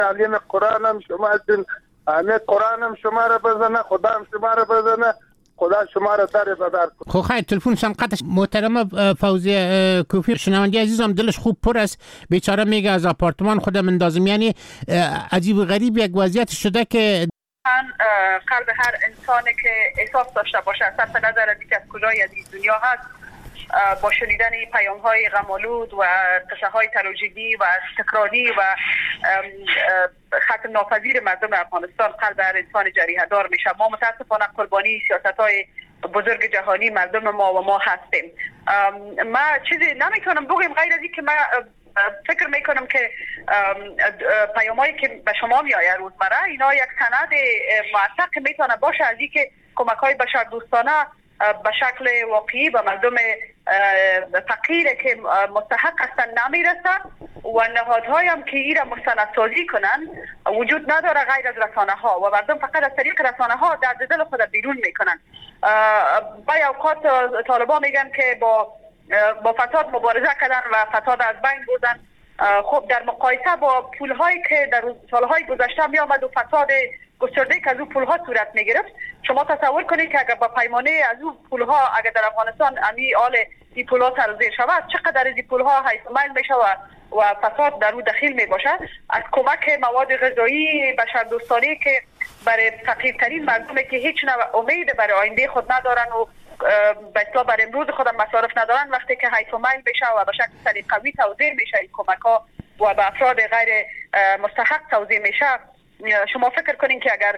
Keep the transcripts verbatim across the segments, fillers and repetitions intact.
علیم قرآن هم شما هستین، همه قرآن هم شما را بزنه، خدا هم شما را بزنه، خدا شما را در بدر کنه. خب خیر تلفنشان قطع. محترم فوزیه کوفی، شنونده عزیزم دلش خوب پر است، بیچاره میگه از آپارتمان خودم اندازم. یعنی عجیب و غریب یک وضعیت شده که قلب هر انسانی که احساس داشته باشه صرف نظر از اینکه از کجای از این دنیا هست، با شنیدن پیام های غم‌آلود و قصه های تراژدی و تکراری و ختم ناپذیر مردم افغانستان قلب هر انسان جریحه دار میشه. ما متاسفانه قربانی سیاست های بزرگ جهانی مردم ما و ما هستیم. ما چیزی نمیتونم بگم غیر از این که ما فکر میکنم که پیامایی که به شما میآید روزمره اینا یک سند موثق میتونه باشه از اینکه کمک های بشر دوستانه به شکل واقعی به مردم فقیر که مستحق هستند نمیرسه و نهادهای هم که این را مستندسازی کنن وجود نداره غیر از رسانه ها و مردم فقط از طریق رسانه ها درد دل خود بیرون میکنن. با اوقات طالبان میگن که با با فساد مبارزه کردن و فساد از بین بردن. خب در مقایسه با پولهایی که در سالهای گذشته می آمد و فساد گسترده که از اون پولها صورت می گرفت، شما تصور کنید که اگر با پیمانه از اون پولها اگر در افغانستان امی آل این پولها سرزیر شود چقدر از این پولها حیث میل می شود و فساد در اون دخیل می باشد. از کمک مواد غذایی بشردوستانه که برای فقیرترین مردمی که هیچ نوع امید برای آینده خود ندارن و به اصطلاح برای امروز خودم مصارف ندارن، وقتی که حیث میل بشه و به شکل سلیقه‌ای توزیع میشه این کمک ها و به افراد غیر مستحق توزیع میشه، شما فکر کنین که اگر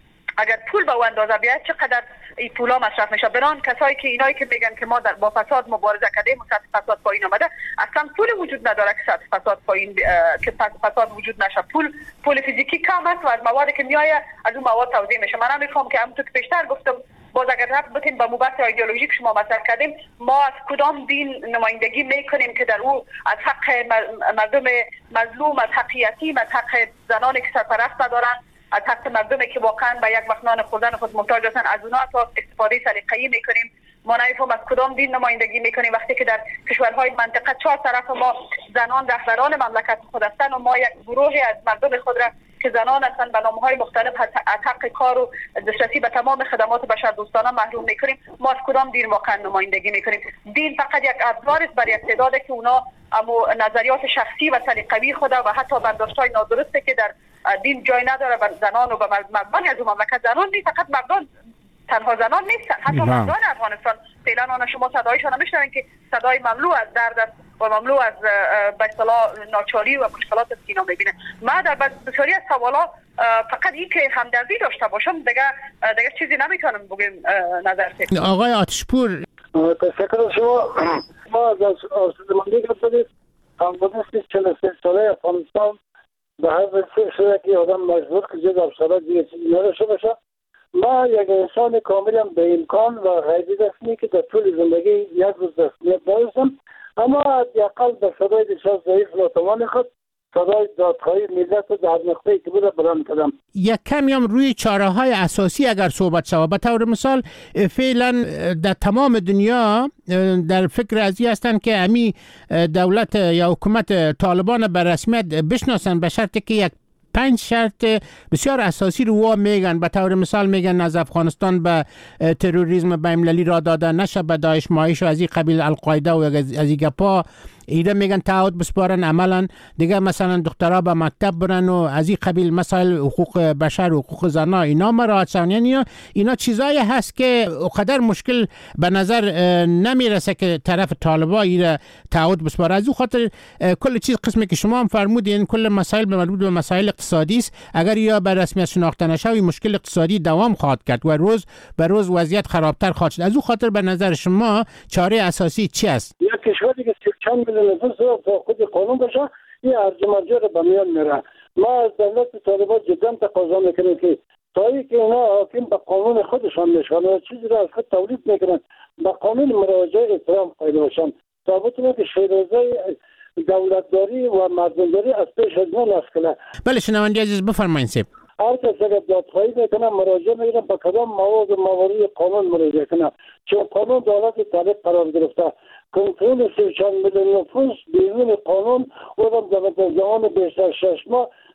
اگر پول به اندازه بیاد چقدر این پولا مصرف میشه. بران کسایی که اینایی که میگن که ما در با فساد مبارزه کردیم سطح فساد پایین آمده، اصلا پول وجود نداره که سطح فساد پایین که فساد وجود نشه. پول پول فیزیکی کم است و از موادی که میآید از اون مواد توزیع میشه. من نمیخوام که همونطور که پیشتر گفتم باز اگر رفت بتیم به مبحث ایدئولوژیک شما مطرح کردیم، ما از کدام دین نمایندگی میکنیم که در او از حق مردم مظلوم، از حق یتیم، از حق زنانی که سرپرست ندارن، از حق مردمی که واقعا به یک وقت نان خوردن خود محتاج هستن از اونها تا استفاده سلیقه‌ای میکنیم. ما نمیفهم از کدام دین نمایندگی میکنیم وقتی که در کشورهای منطقه چهار طرف ما زنان رهبران مملکت خود هستند و ما یک گروهی از مردم خود را که زنان هستند به نامهای مختلف از حق کار و دسترسی به تمام خدمات بشردوستانه محروم میکنیم. ما از کدام دین واقعا نمایندگی میکنیم؟ دین فقط یک ابزار است برای استعداد که اونا اما نظریات شخصی و سلیقه‌ای خود و حتی برداشت‌های نادرسته که در دین جای نداره بر زنان و به مردان از مملکت. زنان نیست، فقط مردان تنها زنان نیستن، حتی مردان افغانستان فعلا آن شما صدایشان نمیشنوین که صدای مملو از درد است و مملو از به اصطلاح ناچاری و مشکلات سینا میبینه. ما در بسیاری از سوالا فقط این که همدردی داشته باشم دیگه دیگه چیزی نمیتونم بگم. نظر فکر آقای آتشپور تشکر شما. ما از آسودمندی گفتید همبودستی چهل و سه ساله افغانستان به هر وسیله شده که آدم مجبور که جز افسرات دیگه چیزی نداشته باشه. ما یک انسان کاملا به امکان و غیبی دستمی که در طول زندگی یک روز دستمیت داشتم، اما حداقل به صدای بسیار ضعیف ناتوان خود صدای دادخواهی ملت در نقطه‌ای که بوده بلند کردم. یک کمی هم روی چاره‌های اساسی اگر صحبت شود، به طور مثال فعلا در تمام دنیا در فکر ازی هستند که امی دولت یا حکومت طالبان به رسمیت بشناسن به شرطی که یک پنج شرط بسیار اساسی رو وا میگن. به طور مثال میگن از افغانستان به تروریسم بین‌المللی را داده نشه، به داعش مایش و از این قبیل القاعده و از این گپا ایده میگن تعهد بسپارن عملا دیگه، مثلا دخترها به مکتب برن و از این قبیل مسائل حقوق بشر و حقوق زنان اینا مراعات شون. یعنی اینا چیزایی هست که قدر مشکل به نظر نمیرسه که طرف طالبان ایره تعهد بسپاره. از اون خاطر کل چیز قسمی که شما هم فرمودین کل مسائل به مربوط به مسائل اقتصادی است. اگر یا به رسمیت شناخته نشه این مشکل اقتصادی دوام خواهد کرد و روز به روز وضعیت خرابتر خواهد شد. از اون خاطر به نظر شما چاره اساسی چی است؟ یک کشوری که چند میلیون نفر تا خود قانون باشه این ارج مرجع رو به میان میره. ما از دولت طالبان جدا تقاضا میکنیم که تایی که اینا حاکم به قانون خودشان میشن و چیزی رو از خود تولید میکنن به قانون مراجعه احترام قائل باشن تا بتونه که شیرازه دولتداری و مردمداری از پیش از ما نسکنه. بله شنونده عزیز بفرمایید سیب. هر کس اگر دادخواهی میکنه مراجعه میکنه به کدام مواد و موارد قانون مراجعه کنه، چون قانون دولت طالب قرار گرفته. کنترل سی چند میلیون نفوس بیرون قانون و در زمان بیشتر شش ماه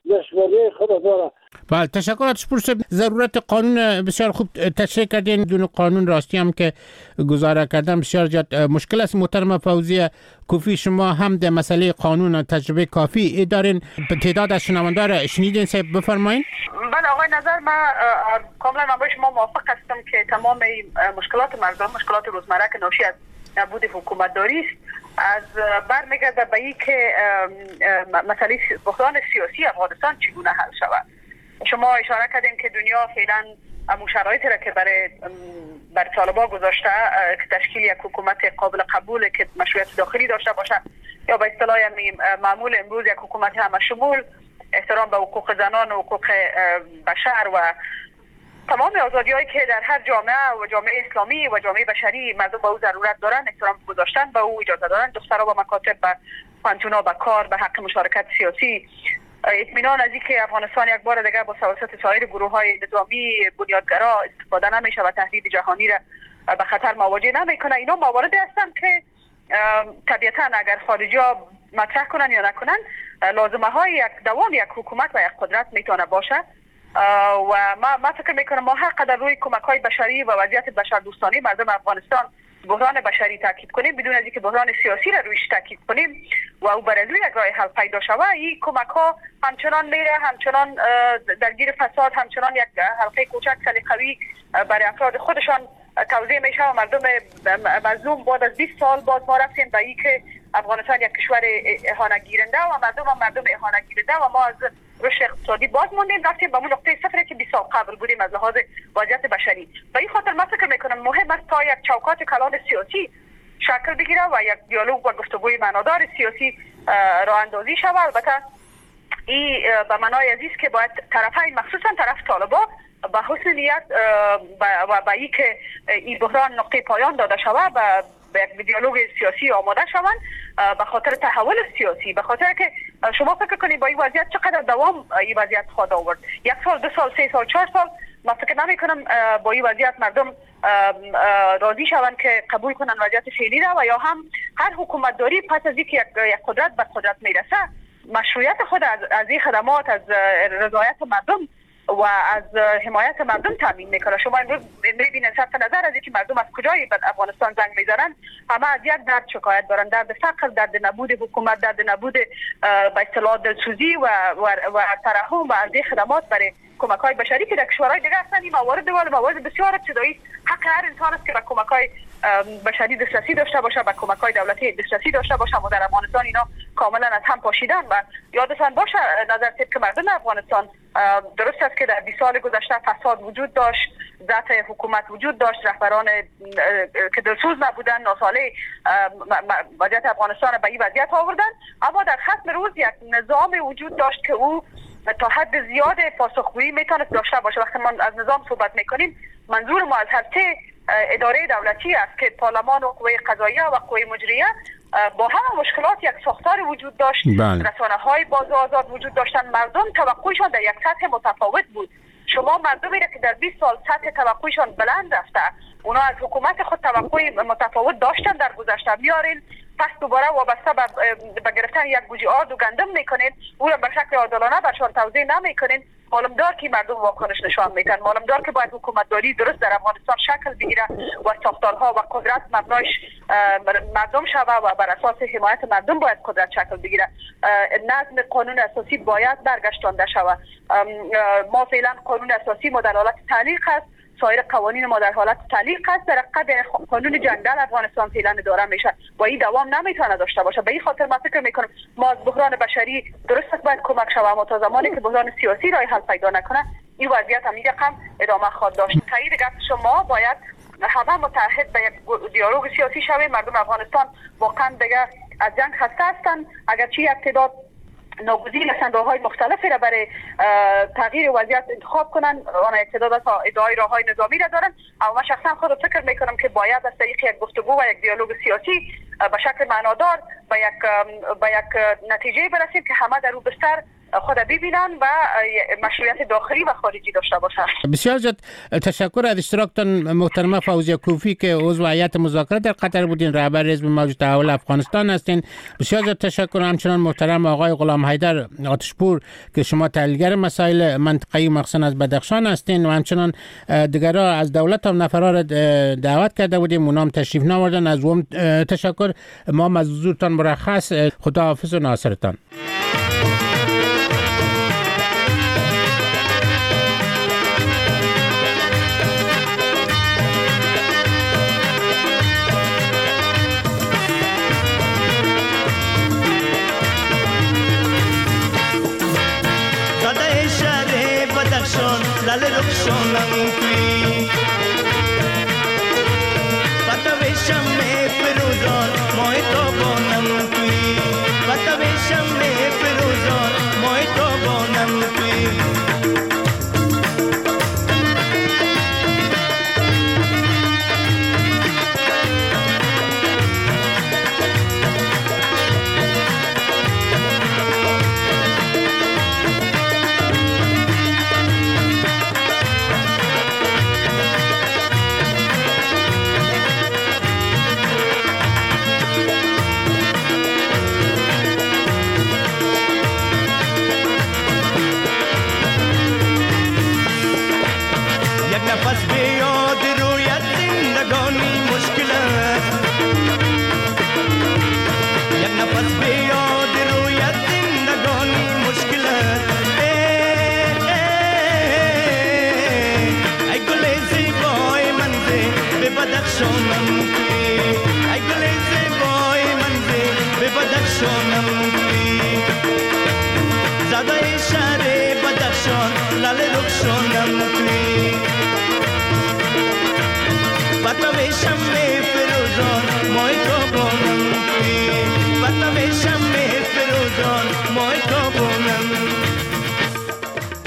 دشواری خود داره. بله تشکر از پرس ضرورت قانون بسیار خوب تشریح کردین. دون قانون راستی هم که گزاره کردن بسیار جد مشکل است. محترم فوزیه کوفی شما هم در مسئله قانون تجربه کافی دارین. تعداد از شنوندگان را شنیدین صاحب بفرمایید. بله آقای نظر من کاملا من با شما موافق هستم که تمام مشکلات مردم مشکلات روزمره که ناشی از نبود حکومت داری است از برمیگرده به این که مسئله بحران سیاسی افغانستان چگونه حل شود. شما اشاره کردین که دنیا فعلا امو شرایطی را که برای بر طالبان گذاشته که تشکیل یک حکومت قابل قبول که مشروعیت داخلی داشته باشه یا به اصطلاح معمول امروز یک حکومت همه شمول، احترام به حقوق زنان و حقوق بشر و تمام آزادی‌هایی که در هر جامعه و جامعه اسلامی و جامعه بشری مردم به او ضرورت دارن احترام گذاشتن به او اجازه دارن. دخترها به مکاتب، به پانتونا، به کار، به حق مشارکت سیاسی، اطمینان از اینکه افغانستان یک بار دیگر با توسط سایر گروه‌های نظامی بنیادگرا استفاده نمیشه و تهدید جهانی را به خطر مواجه نمیکنه. اینا مواردی هستند که طبیعتا اگر خارجی‌ها مطرح کنن یا نکنن لازمه های یک دوام یک حکومت و یک قدرت میتونه باشه و ما ما فکر میکنم ما هر قدر روی کمک های بشری و وضعیت بشردوستانه مردم افغانستان بحران بشری تاکید کنیم بدون از اینکه بحران سیاسی را رویش تاکید کنیم و او برای یک راه حل پیدا شود، این کمک ها همچنان میره، همچنان درگیر فساد، همچنان یک حلقه کوچک سلیقه‌ای برای افراد خودشان توزیع میشه و مردم مظلوم بعد از بیست سال باز ما رفتیم به این که افغانستان یک کشور اهانت گیرنده و مردم هم مردم اهانت گیرنده و ما از رشد اقتصادی باز موندیم، رفتیم به اون نقطه صفری که بیست سال قبل بودیم از لحاظ وضعیت بشری. به این خاطر من فکر میکنم مهم است تا یک چوکات کلان سیاسی شکل بگیره و یک دیالوگ و گفتگوی معنادار سیاسی راه اندازی شود. البته این به معنای عزیز که باید طرفین مخصوصا طرف طالبان با حسن نیت و با این که این بحران نقطه پایان داده شود و به یک دیالوگ سیاسی آماده شوند به خاطر تحول سیاسی، به خاطر که شما فکر کنید با این وضعیت چقدر دوام این وضعیت خواهد آورد. یک سال، دو سال، سه سال، چهار سال من فکر نمی کنم با این وضعیت مردم راضی شوند که قبول کنن وضعیت فعلی را و یا هم هر حکومت داری پس از اینکه یک قدرت به قدرت میرسه مشروعیت خود از از این خدمات، از رضایت مردم و از حمایت مردم تامین میکنه. شما امروز میبینید صرف نظر از اینکه مردم از کجای به افغانستان زنگ میزنن همه از یک درد شکایت دارن، درد فقر، درد نبود حکومت، درد نبود به اصطلاح دلسوزی و و, و ترحم و از خدمات برای کمک های بشری که در کشورهای دیگه هستن. این موارد و موارد بسیار ابتدایی حق هر انسان است که به کمک های بشری دسترسی داشته باشه، به کمک های دولتی دسترسی داشته باشه. ما در افغانستان اینا کاملا از هم پاشیدن و یادتان باشه نظر طبق مردم افغانستان درست است که در بیست سال گذشته فساد وجود داشت، ضعف حکومت وجود داشت، رهبران که دلسوز نبودن ناساله وضعیت افغانستان به این وضعیت آوردن، اما در ختم روز یک نظام وجود داشت که او تا حد زیاد پاسخگویی میتونه داشته باشه. وقتی ما از نظام صحبت میکنیم منظور ما از هر سه اداره دولتی است که پارلمان و قوه قضاییه و قوه مجریه با همه مشکلات یک ساختار وجود داشت. رسانه های باز و آزاد وجود داشتن. مردم توقعشان در یک سطح متفاوت بود. شما مردمی را که در بیست سال سطح توقعشان بلند رفته، اونا از حکومت خود توقع متفاوت داشتن در گذشته، میارین پس دوباره وابسته به گرفتن یک گوجه آرد و گندم میکنین، او را به شکل عادلانه برشان توزیع نمیکنین. معلوم دار که مردم واکنش نشان میدن، معلوم دار که باید حکومت داری درست در افغانستان شکل بگیره و ساختارها و قدرت مبنایش مردم شوه و بر اساس حمایت مردم باید قدرت شکل بگیره. نظم قانون اساسی باید برگشتانده شوه. ما فعلا قانون اساسی ما در حالت تعلیق است، سایر قوانین ما در حالت تعلیق است، در قد قانون جنگل افغانستان فعلا اداره میشه و این دوام نمیتونه داشته باشه. به این خاطر من فکر میکنم ما از بحران بشری درست باید کمک شوه، اما تا زمانی که بحران سیاسی راه حل پیدا نکنه این وضعیت هم رقم ادامه خواهد داشت. تایید گفت شما باید همه متحد به یک دیالوگ سیاسی شویم. مردم افغانستان واقعا دیگه از جنگ خسته هستند، اگرچه یک تعداد ناگزیر هستند راه‌های مختلفی را برای تغییر وضعیت انتخاب کنن، آن اقتدار تا ادعای راه‌های نظامی را دارن، اما من شخصا خود فکر میکنم که باید از طریق یک گفتگو و یک دیالوگ سیاسی به شکل معنادار به یک به یک نتیجه برسیم که همه در او بستر خود ببینن و مشروعیت داخلی و خارجی داشته باشن. بسیار زیاد تشکر از اشتراکتان محترمه فوزیه کوفی که عضو هیئت مذاکره در قطر بودین، رهبر حزب موج تحول افغانستان هستین. بسیار زیاد تشکر. همچنان محترم آقای غلام حیدر آتشپور که شما تحلیلگر مسائل منطقه‌ای مخصوصا از بدخشان هستین و همچنان دیگرها از دولت هم نفرا را دعوت کرده بودیم، اونام تشریف ناوردن. از اون تشکر. ما از حضورتان مرخص. خداحافظ و ناصرتان. Lale rukshonam kui Patavesham me firuzon moy to bonam kui Patavesham me firuzon moy to bonam kui Sonam ki, ay gleze boy manze, bebadakshonam ki. Zada ishare badakshon, lale rukshonam ki. Patavesham me firuzon, moy to bonam ki. Patavesham me firuzon, moy to bonam ki.